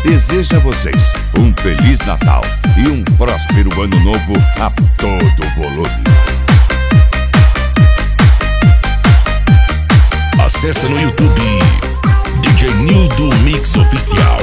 deseja a vocês um Feliz Natal e um próspero Ano Novo a todo volume. Acesse no YouTube DJ Nildo Mix Oficial.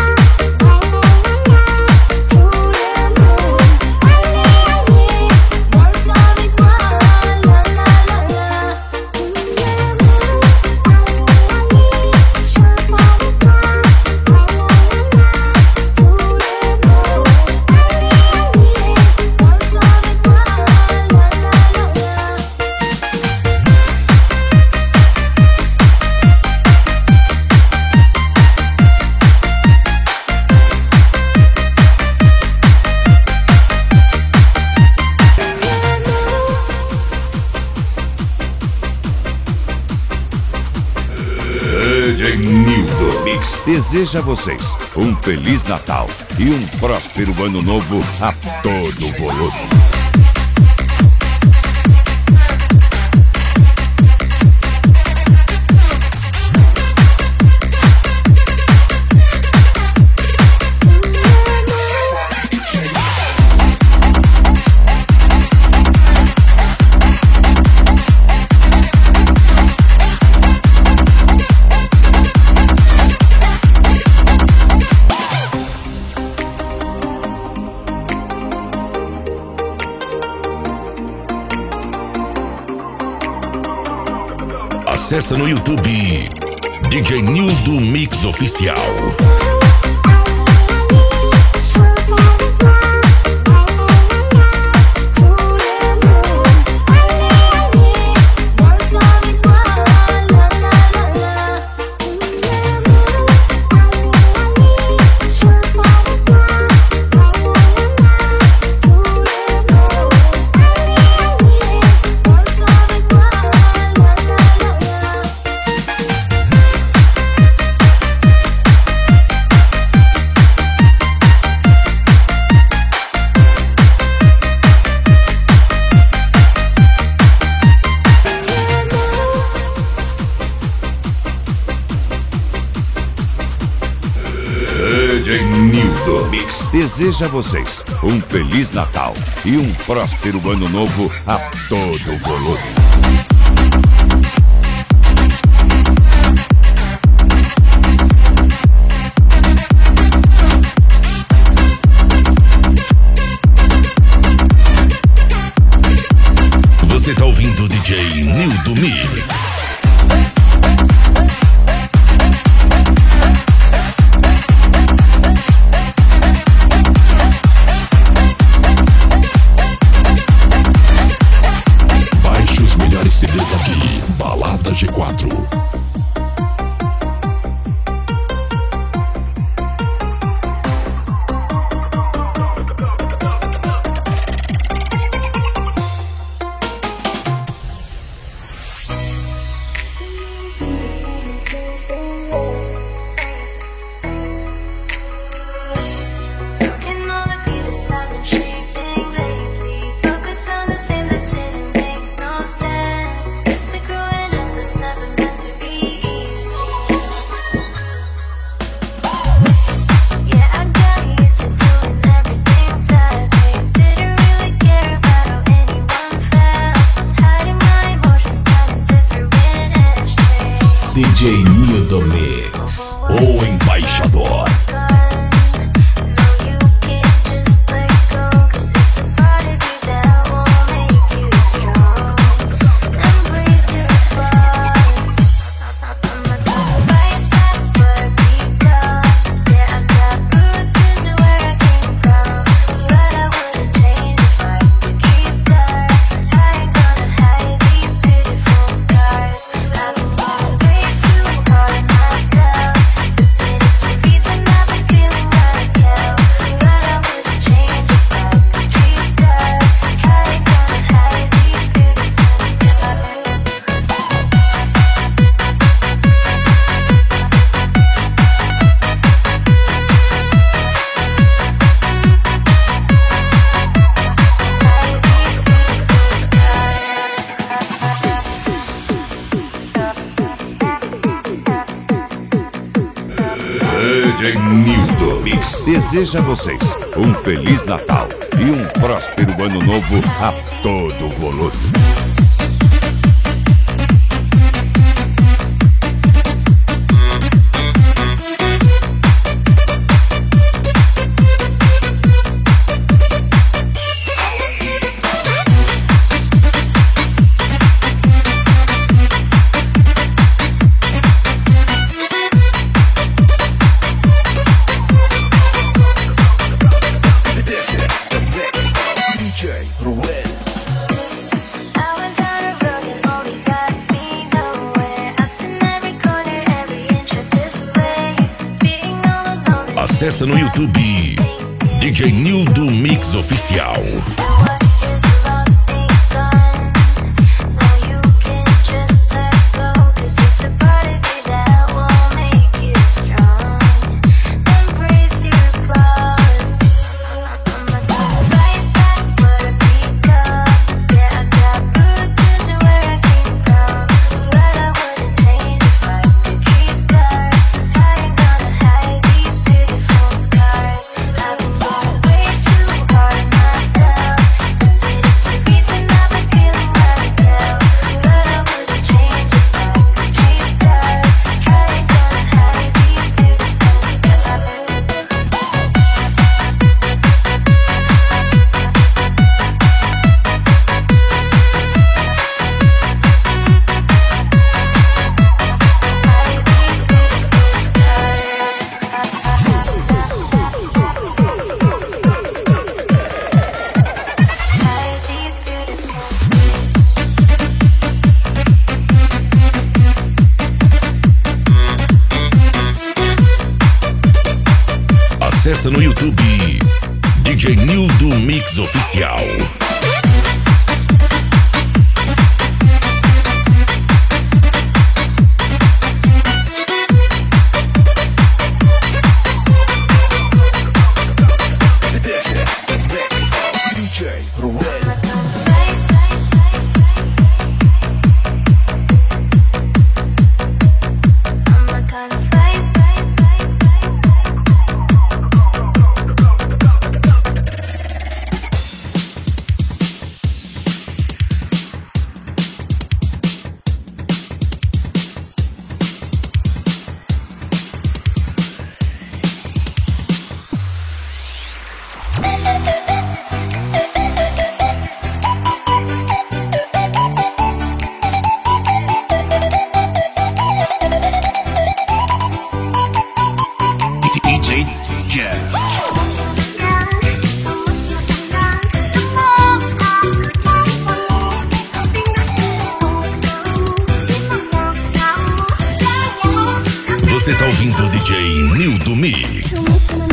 DJ Nildo Mix deseja a vocês um Feliz Natal e um próspero Ano Novo a todo volume. Acesse no YouTube DJ Nildo Mix Oficial. DJ Nildo Mix deseja a vocês um Feliz Natal e um próspero Ano Novo a todo volume. Você tá ouvindo o DJ Nildo Mix. Baixe os melhores CDs aqui, Balada G4. DJ Nildo Mix, o embaixador. Too Mix deseja a vocês um Feliz Natal e um próspero Ano Novo a todo volume. Acesse no YouTube DJ Nildo Mix Oficial. Acesse no YouTube DJ Nildo Mix Oficial. Você tá ouvindo o DJ Nildo Mix.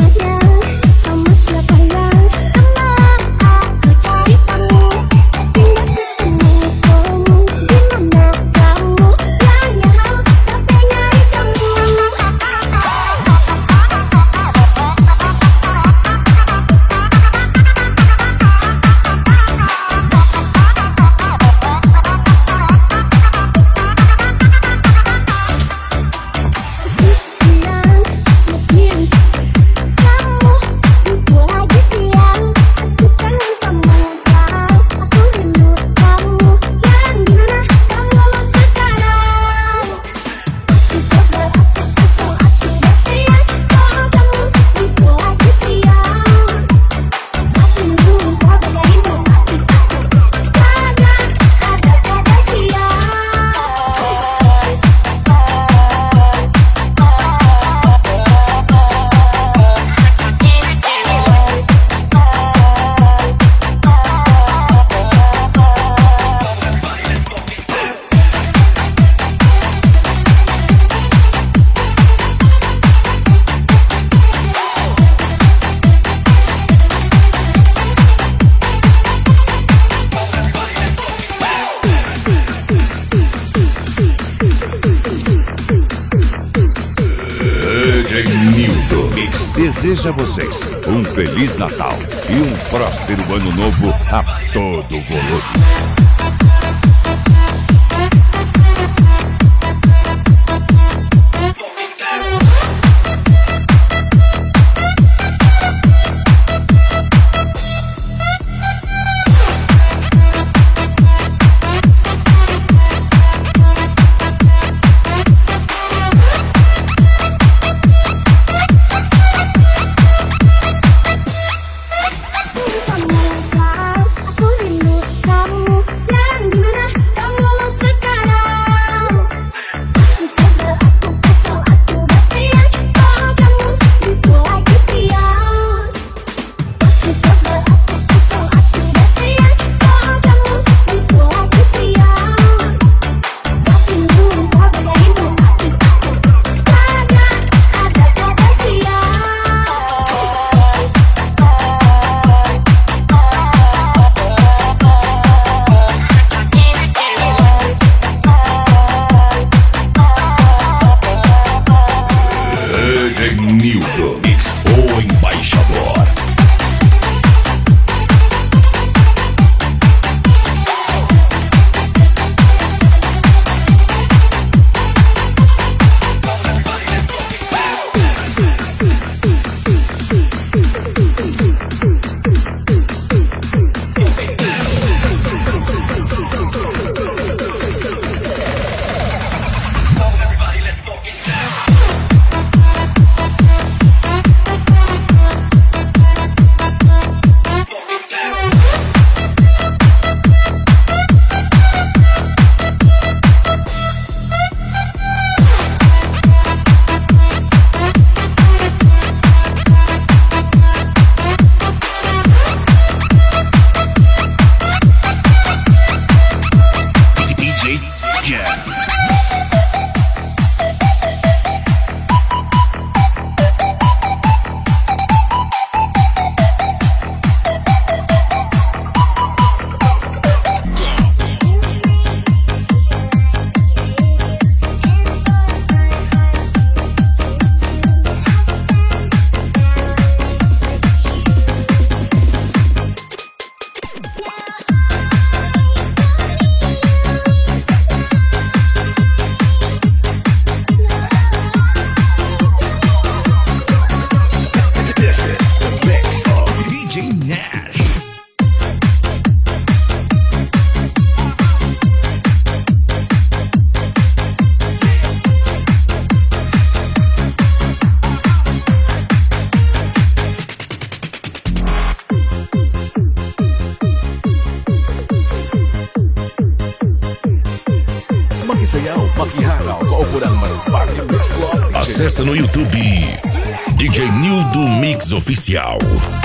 Nildo Mix deseja a vocês um Feliz Natal e um próspero Ano Novo a todo volume. Makisayaw, makihangaw, kaupo ng mas bagong Mix Club DJ. Acesse no YouTube DJ Nildo Mix Oficial.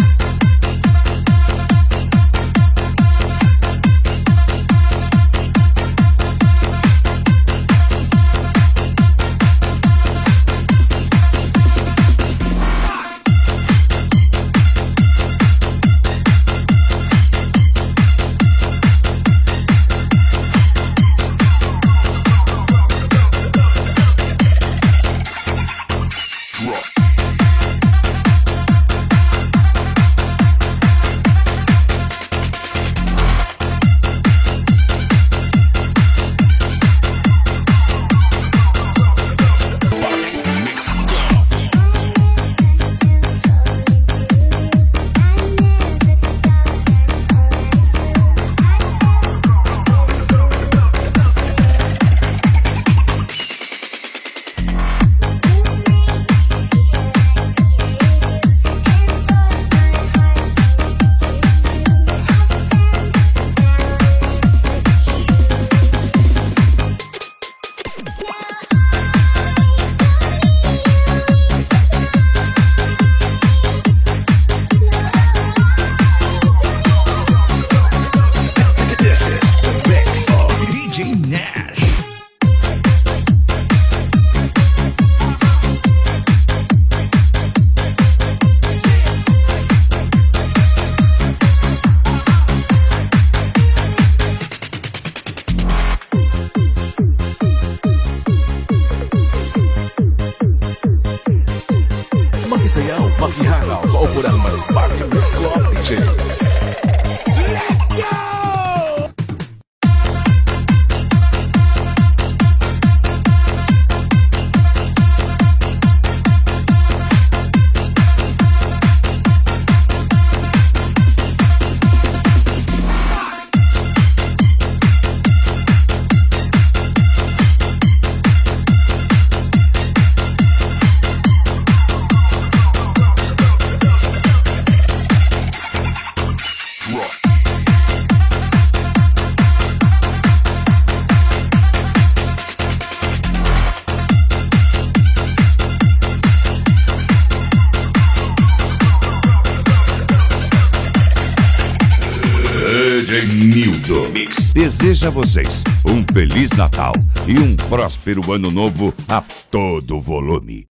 Makisayaw, makihangaw, kaupo ng mas bagong Mix Club DJ. DJ Nildo Mix deseja a vocês um Feliz Natal e um próspero Ano Novo a todo volume.